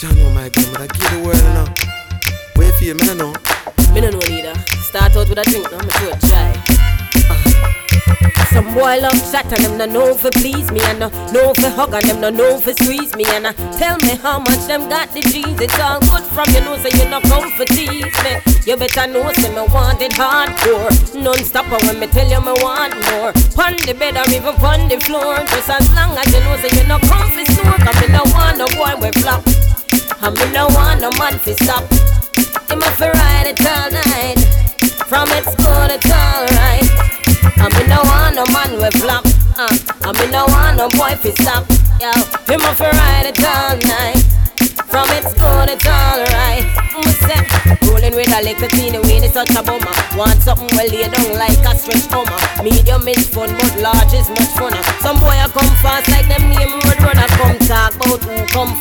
John, oh my God, but I give the word now. Wait for you, me no know. Me no know neither. Start out with a drink, now me throat dry. Some boy love chat and them no know for please me, and no know for hug and them no know for squeeze me, and tell me how much them got the G's. It's all good from you know, so you no come for tease me. You better know say me want it hardcore, non-stopper when me tell you me want more. Pon the bed or even pon the floor, just as long as you know say you no come for snore. Cause me no want no boy with flop, and me no want no man for stop. Him a fi ride it all night, from it's good it's alright. I me no want no man with flop, I me no want no boy fi stop. Yo, him a fi ride it all night, from it's good it's alright. Say, rolling with a little teeny weeny such a bummer. Want something well laid down like a stretch hummer. Medium is fun but large is much funner. Some boy a come fast like them name road runner. Come talk about who come